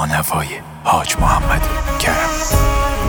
با نوای حاج محمد کرم.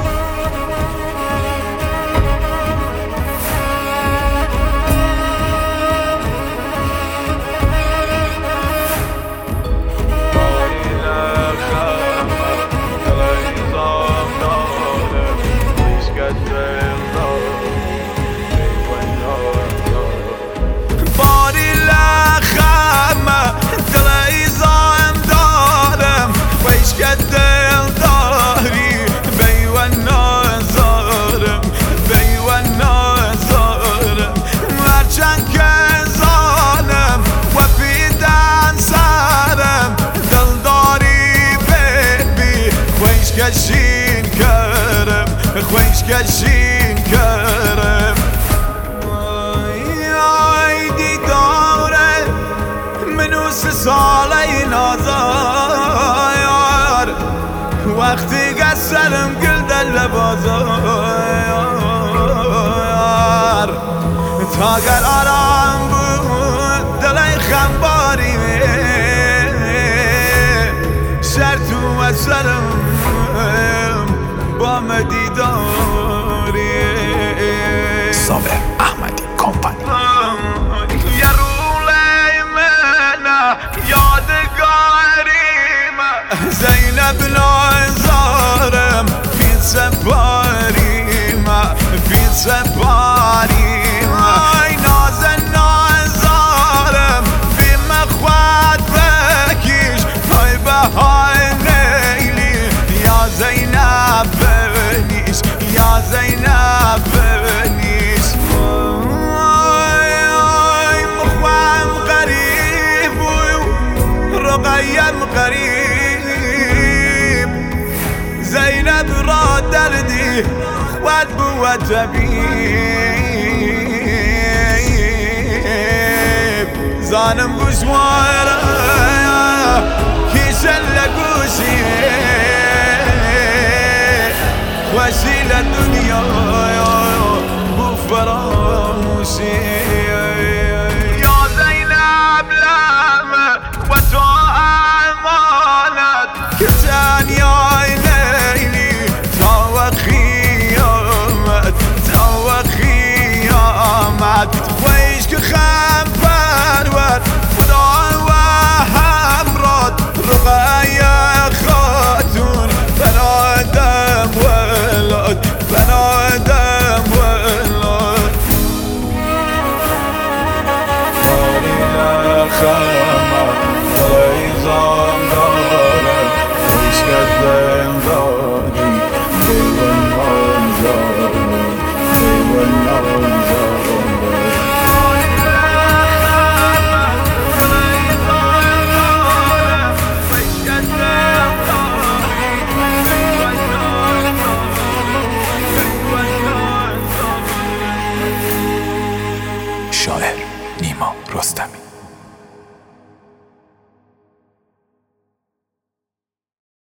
کشین کرم خویش کشین کرم ای دیداره منوس ساله نازار وقتی قسرم گل دل بازار تا گر آرام بود دلای خنباری شرط و سرم با مدیداری صابر احمدی کمپانی. یه روله منه یادگاریم زینب نازارم فی سپاریم فی سپاریم ای نازن نازارم فی مخواد بکیش ای بهای نیلی یا زینب بنیش یا زینب بنیش مخوام غریب و رقیم غریب زینب را دردی خود بود طبیب زانم گوشواره کیشن لگوشی وسیل الدنيا بو فراموشي يا زينب لما وتو امانت كتان يا ليلي تو خيامت ويش كخام فرور خدا وهمرات رقايا خاتون بنادم بنادم ولد باری لخمه خیزان دارم عشقت زندانی دیوان زارم دیوان زارم شاعر نیما رستمی.